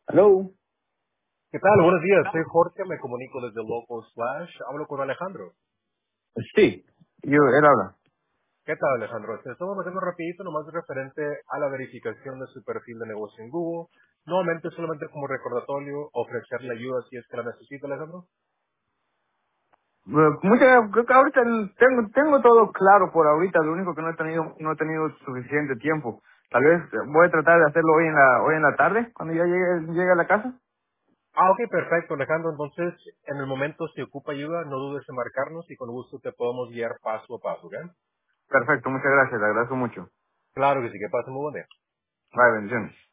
Hello. ¿Qué tal? Buenos días. Soy Jorge, me comunico desde Local Slash. Hablo con Alejandro. Sí, él habla. ¿Qué tal, Alejandro? Te estamos haciendo rapidito, nomás referente a la verificación de su perfil de negocio en Google. Nuevamente, solamente como recordatorio, ofrecerle ayuda si es que la necesita, Alejandro. Creo que ahorita tengo todo claro por ahorita, lo único que no he tenido suficiente tiempo. Tal vez voy a tratar de hacerlo hoy en la tarde, cuando ya llegue a la casa. Ah, ok, perfecto, Alejandro. Entonces, en el momento, si ocupa ayuda, no dudes en marcarnos y con gusto te podemos guiar paso a paso, ¿ok? Perfecto, muchas gracias, le agradezco mucho. Claro que sí, que pase muy buen día. Bye, bendiciones.